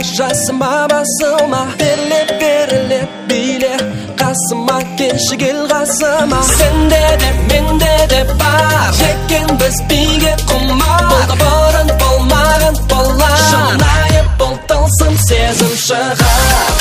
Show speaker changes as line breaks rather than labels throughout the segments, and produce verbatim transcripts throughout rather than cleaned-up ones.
жасыма басыма беріле беріле биле қасыма келші кел қасыма сенде де менде де бар екенбіз биге құмар болды бұрын болмаған болар шынайы бұл тылсым сезім шығар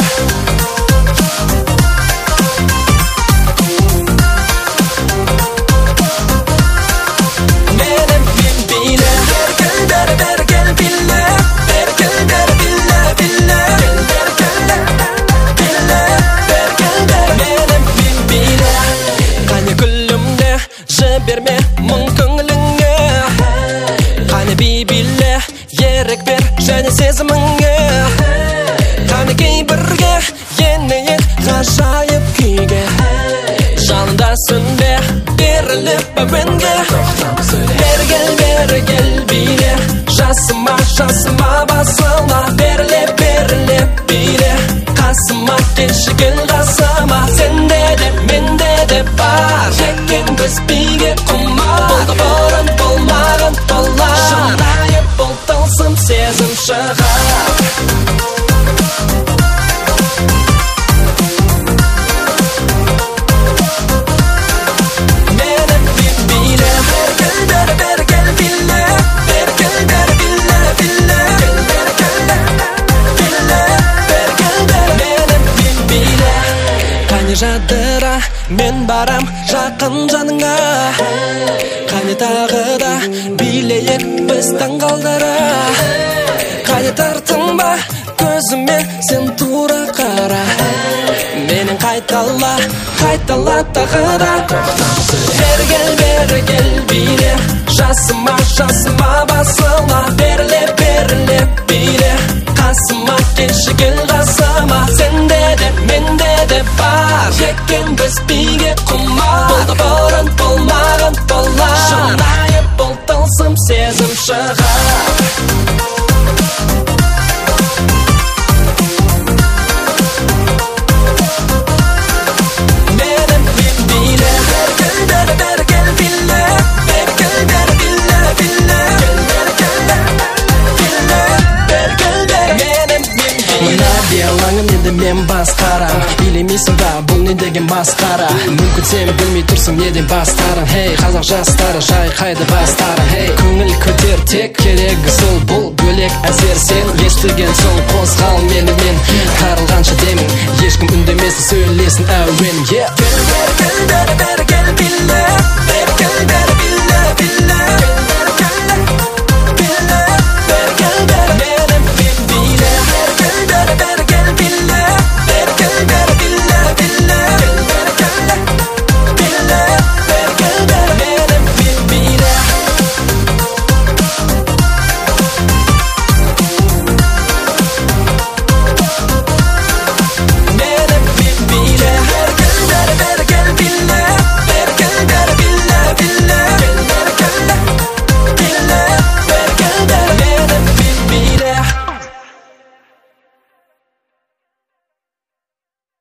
берме мұң көңіліңе қане би-биле ерік бер және сезіміңе қане кей бірге енейік ғажайып күйге жанында сүнбе беріліп әуенге бері кел бері кел биле жасыма жасыма басыма беріле беріле биле қасыма келші кел қасыма сенде де менде де бар екенбіз биге құмар болды бұрын болмаған болар шынайы бұл тылсым сезім шығар жадыра мен барам жақын жаныңа қане тағы да билейік біз таңғалдыра қане тартынба көзіме сен тура қара менен қайтала қайтала тағы да бері кел бері кел биле жасыма жасыма басыма беріле беріле биле қасыма келші кел қасыма сенде де менде де бар екенбіз биге құмар болды бұрын болмаған болар шынайы бұл тылсым сезім шығар енді мен басқарам билемейсің ба бұл не деген масқара мүмкін сен білмей тұрсың неден бастарың хей қазақ жастары шайқайды бастары хей көңіл көтер тек керегі сол бұл бөлек әсер сен естіген соң қозғал менімен тарылғанша демің ешкім үндемесін сөйлесін әуен